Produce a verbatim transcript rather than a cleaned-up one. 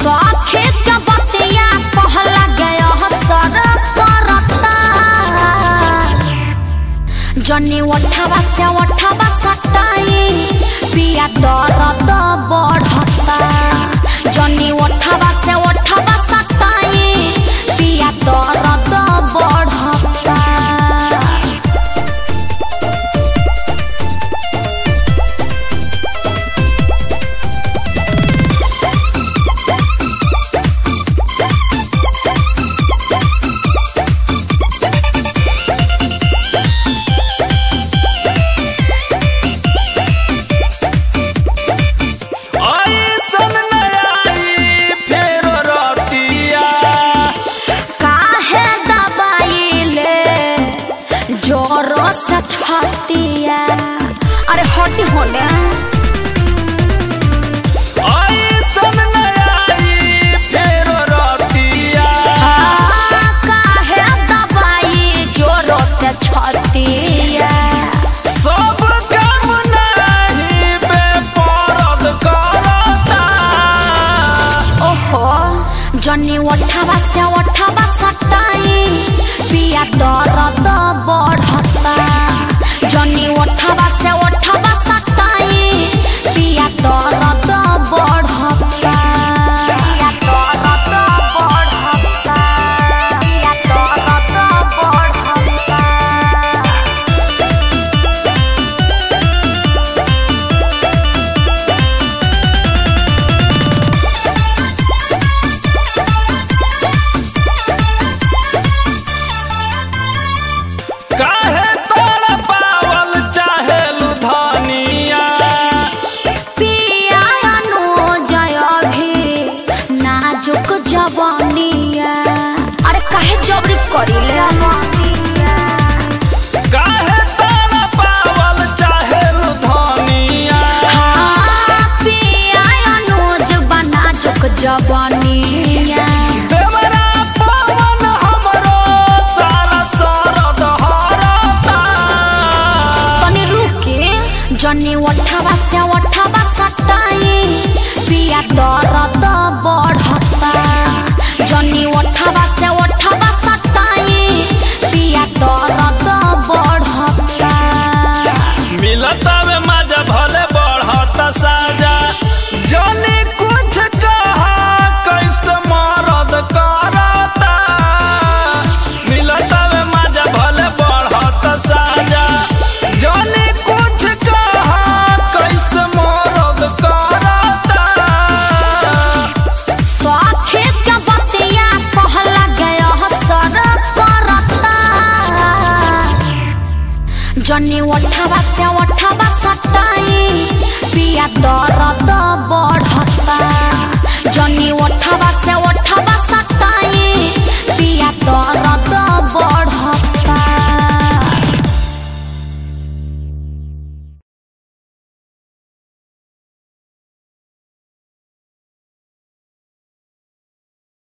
सौखे के बतिया कहला गया सर करता जनी उठावा से उठावा सटाई पिया दर्द बढ़ता जनी उठावा से उठावा सटाई पिया दर्द बढ़ता छतिया अरे हटी होने काहे दबाई जोरों से छतिया सब काम नहीं बेपरद करता ओहो जनी उठावा से उठावा सटाई पिया दर्द बढ़ता जनी उठावा से उठावा सटाई पिया दर्द बढ़ता पिया दर्द बढ़ता पिया दर्द बढ़ता काहे तोरा पावल चाहे लुधानिया पिया नो जय भी नाजुक जवानिया अरे काहे जबरी करिले अनिया काहे तोरा पावल चाहे लुधानिया हाँ पिया नो जवा नाजुक जवानिया देवरा पावन हमरो सारा सरद हरता तनी रुके जनी उठावा से उठावा सटाई पिया दर्द बढ़ता जनी उठावा से उठावा सटाई पिया दर्द बढ़ता मिलता में मजा भले बढ़ता साजा जनी कुछ कहा कैसे मरद करता मिलता में मजा भले बढ़ता साजा जनी कुछ कहा कैसे मरद करता सौखे के बतिया कहला गया सर करता जनी उठावा से उठावा सटाई पिया दर्द बढ़ता जनी